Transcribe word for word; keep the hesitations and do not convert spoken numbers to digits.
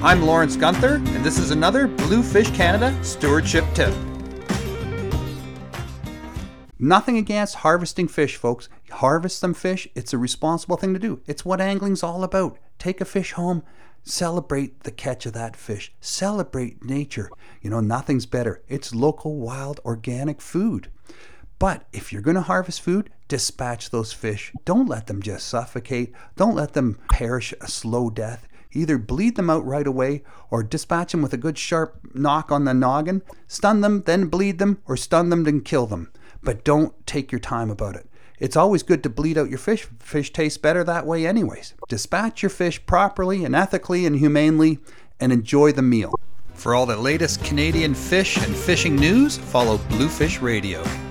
I'm Lawrence Gunther, and this is another Bluefish Canada Stewardship Tip. Nothing against harvesting fish, folks. Harvest some fish. It's a responsible thing to do. It's what angling's all about. Take a fish home. Celebrate the catch of that fish. Celebrate nature. You know, nothing's better. It's local, wild, organic food. But if you're going to harvest food, dispatch those fish. Don't let them just suffocate. Don't let them perish a slow death. Either bleed them out right away or dispatch them with a good sharp knock on the noggin. Stun them, then bleed them, or stun them, then kill them. But don't take your time about it. It's always good to bleed out your fish. Fish tastes better that way anyways. Dispatch your fish properly and ethically and humanely and enjoy the meal. For all the latest Canadian fish and fishing news, follow Bluefish Radio.